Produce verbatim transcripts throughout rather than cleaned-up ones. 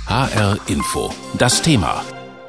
H R Info. Das Thema.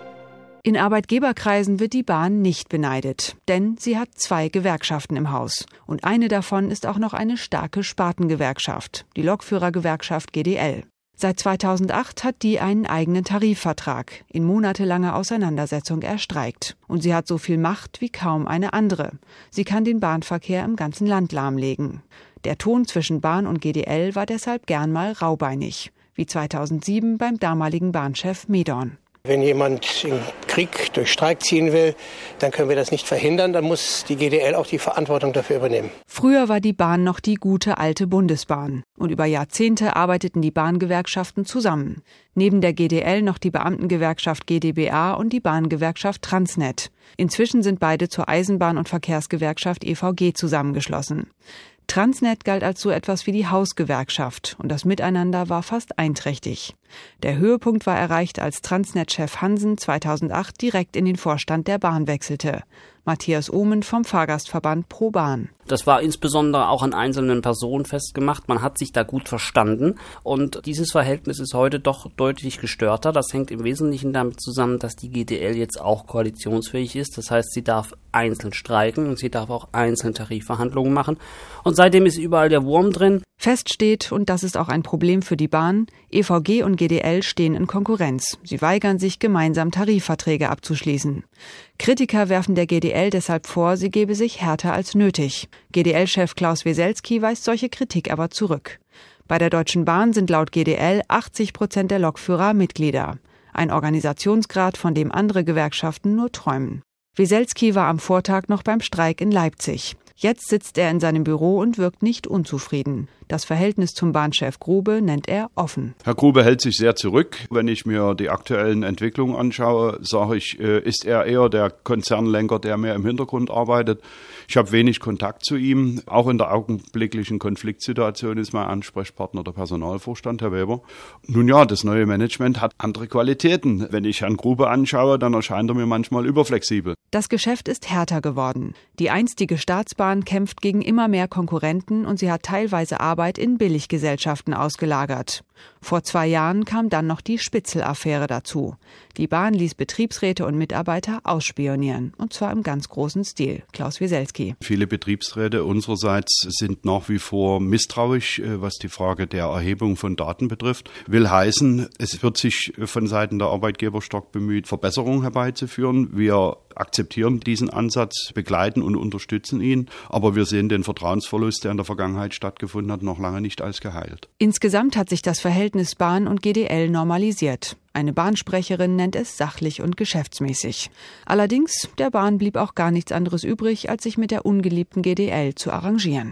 In Arbeitgeberkreisen wird die Bahn nicht beneidet, denn sie hat zwei Gewerkschaften im Haus. Und eine davon ist auch noch eine starke Spartengewerkschaft, die Lokführergewerkschaft G D L. Seit zweitausendacht hat die einen eigenen Tarifvertrag, in monatelanger Auseinandersetzung erstreikt. Und sie hat so viel Macht wie kaum eine andere. Sie kann den Bahnverkehr im ganzen Land lahmlegen. Der Ton zwischen Bahn und G D L war deshalb gern mal raubeinig, wie zweitausendsieben beim damaligen Bahnchef Medorn. Wenn jemand in Krieg durch Streik ziehen will, dann können wir das nicht verhindern. Dann muss die G D L auch die Verantwortung dafür übernehmen. Früher war die Bahn noch die gute alte Bundesbahn. Und über Jahrzehnte arbeiteten die Bahngewerkschaften zusammen. Neben der G D L noch die Beamtengewerkschaft G D B A und die Bahngewerkschaft Transnet. Inzwischen sind beide zur Eisenbahn- und Verkehrsgewerkschaft E V G zusammengeschlossen. Transnet galt als so etwas wie die Hausgewerkschaft und das Miteinander war fast einträchtig. Der Höhepunkt war erreicht, als Transnet-Chef Hansen zweitausendacht direkt in den Vorstand der Bahn wechselte. Matthias Ohmen vom Fahrgastverband Pro Bahn. Das war insbesondere auch an einzelnen Personen festgemacht. Man hat sich da gut verstanden und dieses Verhältnis ist heute doch deutlich gestörter. Das hängt im Wesentlichen damit zusammen, dass die G D L jetzt auch koalitionsfähig ist. Das heißt, sie darf einzeln streiken und sie darf auch einzeln Tarifverhandlungen machen. Und seitdem ist überall der Wurm drin. Fest steht, und das ist auch ein Problem für die Bahn, E V G und G D L stehen in Konkurrenz. Sie weigern sich, gemeinsam Tarifverträge abzuschließen. Kritiker werfen der G D L deshalb vor, sie gebe sich härter als nötig. G D L-Chef Klaus Wieselski weist solche Kritik aber zurück. Bei der Deutschen Bahn sind laut G D L achtzig Prozent der Lokführer Mitglieder. Ein Organisationsgrad, von dem andere Gewerkschaften nur träumen. Wieselski war am Vortag noch beim Streik in Leipzig. Jetzt sitzt er in seinem Büro und wirkt nicht unzufrieden. Das Verhältnis zum Bahnchef Grube nennt er offen. Herr Grube hält sich sehr zurück. Wenn ich mir die aktuellen Entwicklungen anschaue, sage ich, ist er eher der Konzernlenker, der mehr im Hintergrund arbeitet. Ich habe wenig Kontakt zu ihm. Auch in der augenblicklichen Konfliktsituation ist mein Ansprechpartner der Personalvorstand, Herr Weber. Nun ja, das neue Management hat andere Qualitäten. Wenn ich Herrn Grube anschaue, dann erscheint er mir manchmal überflexibel. Das Geschäft ist härter geworden. Die einstige Staatsbahn kämpft gegen immer mehr Konkurrenten und sie hat teilweise Arbeit in Billiggesellschaften ausgelagert. Vor zwei Jahren kam dann noch die Spitzel-Affäre dazu. Die Bahn ließ Betriebsräte und Mitarbeiter ausspionieren, und zwar im ganz großen Stil. Klaus Wieselski. Viele Betriebsräte unsererseits sind nach wie vor misstrauisch, was die Frage der Erhebung von Daten betrifft. Will heißen, es wird sich von Seiten der Arbeitgeber stark bemüht, Verbesserungen herbeizuführen. Wir akzeptieren diesen Ansatz, begleiten und unterstützen ihn, aber wir sehen den Vertrauensverlust, der in der Vergangenheit stattgefunden hat, noch lange nicht als geheilt. Insgesamt hat sich das Verhältnis Bahn und G D L normalisiert. Eine Bahnsprecherin nennt es sachlich und geschäftsmäßig. Allerdings, der Bahn blieb auch gar nichts anderes übrig, als sich mit der ungeliebten G D L zu arrangieren.